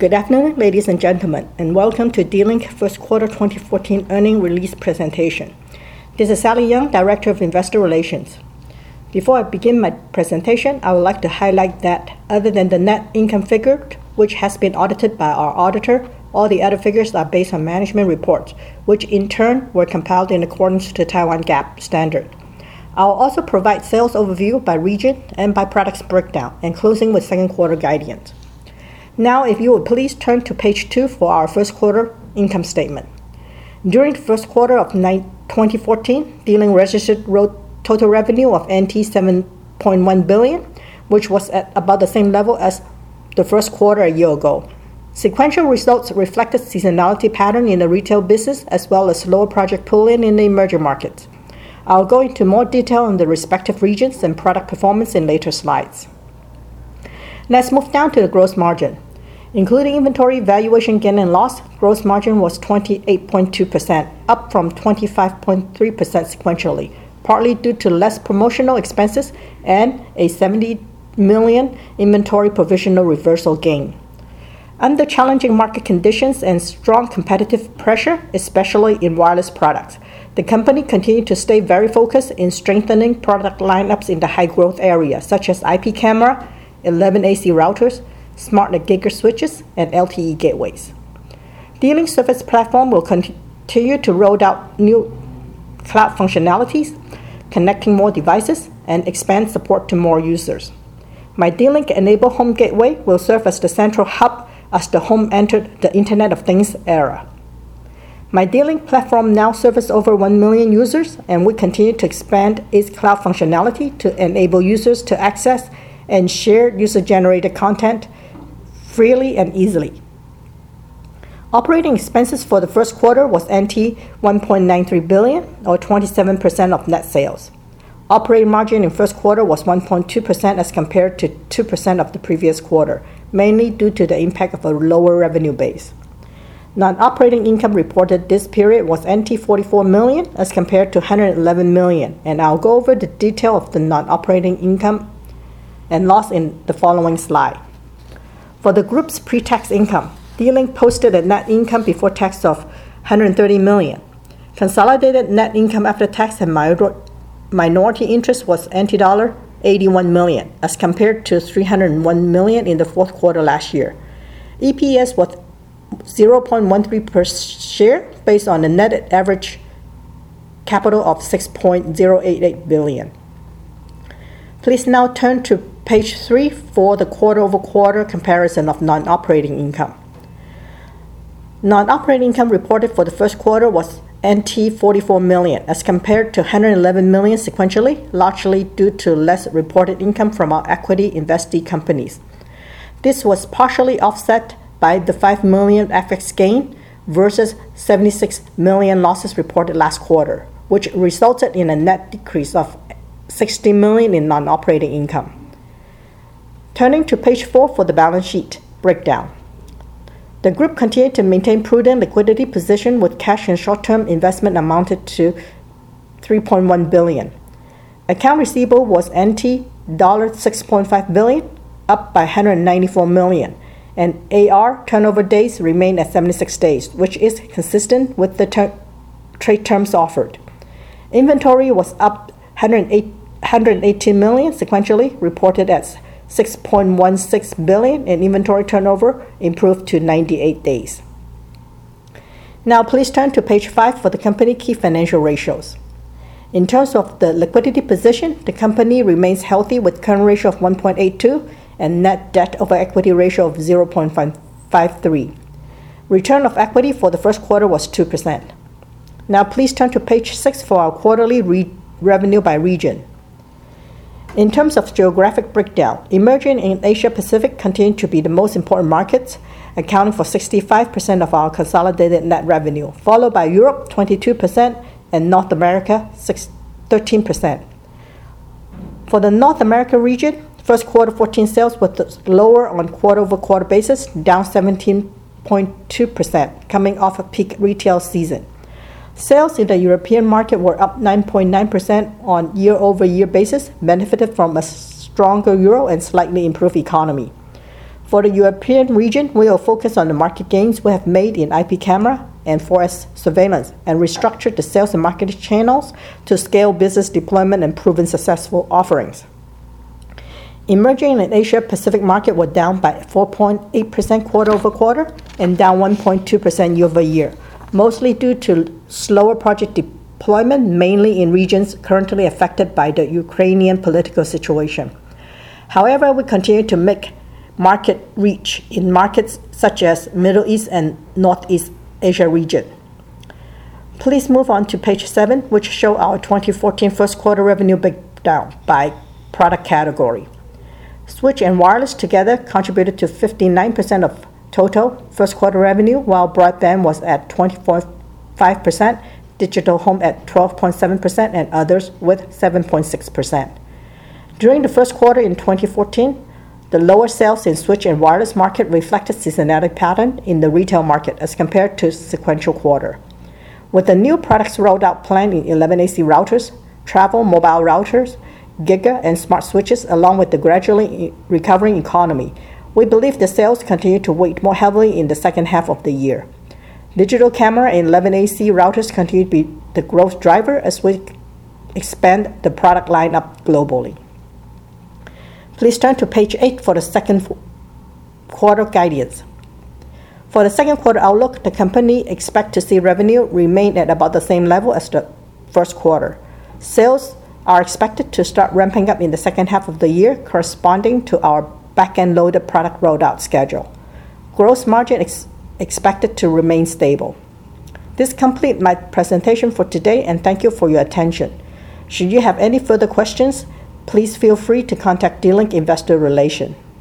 Good afternoon, ladies and gentlemen, and welcome to D-Link First Quarter 2014 Earnings Release Presentation. This is Sally Young, Director of Investor Relations. Before I begin my presentation, I would like to highlight that other than the net income figure, which has been audited by our auditor, all the other figures are based on management reports, which in turn were compiled in accordance to Taiwan GAAP standard. I will also provide sales overview by region and by products breakdown, and closing with second quarter guidance. Now, if you would please turn to page 2 for our first quarter income statement. During the first quarter of 2014, D-Link registered total revenue of NT 7.1 billion, which was at about the same level as the first quarter a year ago. Sequential results reflected seasonality pattern in the retail business as well as lower project pull-in in the emerging markets. I'll go into more detail on the respective regions and product performance in later slides. Let's move down to the gross margin. Including inventory valuation gain and loss, gross margin was 28.2%, up from 25.3% sequentially, partly due to less promotional expenses and a 70 million inventory provisional reversal gain. Under challenging market conditions and strong competitive pressure, especially in wireless products, the company continued to stay very focused in strengthening product lineups in the high-growth areas such as IP camera, 11AC routers, SmartNIC Giga switches, and LTE gateways. D-Link Service Platform will continue to roll out new cloud functionalities, connecting more devices, and expand support to more users. My D-Link Enable Home Gateway will serve as the central hub as the home entered the Internet of Things era. My D-Link platform now serves over 1 million users, and we continue to expand its cloud functionality to enable users to access and share user-generated content freely and easily. Operating expenses for the first quarter was NT 1.93 billion, or 27% of net sales. Operating margin in first quarter was 1.2% as compared to 2% of the previous quarter, mainly due to the impact of a lower revenue base. Non-operating income reported this period was NT 44 million as compared to 111 million, and I'll go over the detail of the non-operating income and loss in the following slide. For the group's pre-tax income, D-Link posted a net income before tax of 130 million. Consolidated net income after tax and minority interest was NT dollar 81 million as compared to 301 million in the fourth quarter last year. EPS was 0.13 per share based on a net average capital of 6.088 billion. Please now turn to page 3 for the quarter-over-quarter comparison of non-operating income. Non-operating income reported for the first quarter was NT 44 million as compared to 111 million sequentially, largely due to less reported income from our equity investee companies. This was partially offset by the 5 million FX gain versus 76 million losses reported last quarter, which resulted in a net decrease of 60 million in non-operating income. Turning to page 4 for the balance sheet breakdown. The group continued to maintain prudent liquidity position with cash and short-term investment amounted to 3.1 billion. Account receivable was NT dollar 6.5 billion, up by 194 million, and AR turnover days remained at 76 days, which is consistent with the trade terms offered. Inventory was up 118 million sequentially, reported as 6.16 billion, and inventory turnover improved to 98 days. Now please turn to page 5 for the company key financial ratios. In terms of the liquidity position, the company remains healthy with current ratio of 1.82 and net debt over equity ratio of 0.53. Return of equity for the first quarter was 2%. Now please turn to page 6 for our quarterly revenue by region. In terms of geographic breakdown, emerging in Asia Pacific continue to be the most important markets, accounting for 65% of our consolidated net revenue, followed by Europe 22% and North America 13%. For the North America region, first quarter 14 sales were lower on quarter-over-quarter basis, down 17.2%, coming off a peak retail season. Sales in the European market were up 9.9% on year-over-year basis, benefited from a stronger euro and slightly improved economy. For the European region, we will focus on the market gains we have made in IP camera and 4S surveillance and restructure the sales and marketing channels to scale business deployment and proven successful offerings. Emerging and Asia Pacific market were down by 4.8% quarter-over-quarter and down 1.2% year-over-year, mostly due to slower project deployment, mainly in regions currently affected by the Ukrainian political situation. However, we continue to make market reach in markets such as Middle East and Northeast Asia region. Please move on to page 7, which show our 2014 first quarter revenue breakdown by product category. Switch and wireless together contributed to 59% of total first quarter revenue, while broadband was at 24.5%, digital home at 12.7%, and others with 7.6%. During the first quarter in 2014, the lower sales in switch and wireless market reflected seasonality pattern in the retail market as compared to sequential quarter. With the new products rolled out planned in 11AC routers, travel mobile routers, Giga and smart switches, along with the gradually recovering economy, we believe the sales continue to weight more heavily in the second half of the year. Digital camera and 11AC routers continue to be the growth driver as we expand the product lineup globally. Please turn to page 8 for the second quarter guidance. For the second quarter outlook, the company expects to see revenue remain at about the same level as the first quarter. Sales are expected to start ramping up in the second half of the year, corresponding to our back-end loaded product rollout schedule. Gross margin is expected to remain stable. This completes my presentation for today, and thank you for your attention. Should you have any further questions, please feel free to contact D-Link Investor Relations.